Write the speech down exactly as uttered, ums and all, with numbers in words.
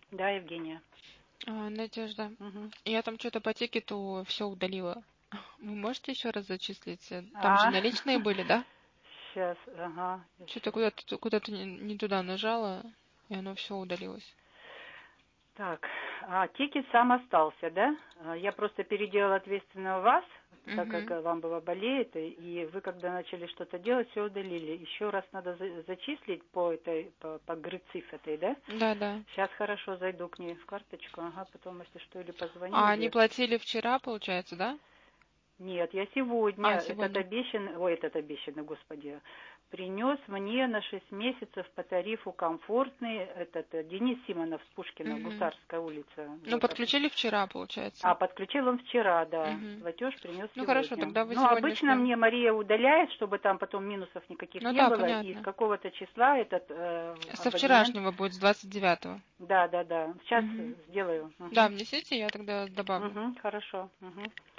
Да, Евгения. А, Надежда, Мгм. я там что-то по тикету все удалила. Вы можете еще раз зачислить? Э, Там же А, наличные были, да? сейчас, ага, Что-то сейчас. куда-то куда-то не, не туда нажала, и оно все удалилось. Так, а, тикет сам остался, да? А, Я просто переделала ответственно вас, так как Угу. э, вам было болеет, и и вы когда начали что-то делать, все удалили. Еще раз надо за- зачислить по этой, по, по грициф этой, да? Да, да. Сейчас хорошо зайду к ней в карточку, ага, потом, если что, или позвоню, А они или... платили вчера, получается, да? Нет, я сегодня, А, этот сегодня. обещанный, ой, этот обещанный, господи, принес мне на шесть месяцев по тарифу комфортный, этот э, Денис Симонов с Пушкина, Угу. Гусарская улица, Ну, вот. подключили вчера, А получается. подключил он вчера, да. Угу. Платеж принес Ну, хорошо, сегодня. тогда вы Но обычно сегодняшнюю. мне Мария удаляет, чтобы там потом минусов никаких Ну не да, было. И с понятно. какого-то числа этот э, Со абонемент. вчерашнего будет, с двадцать девятого. Да, да, да. Сейчас Угу. сделаю. Да, Угу. внесите, я тогда добавлю. Угу, хорошо. Угу.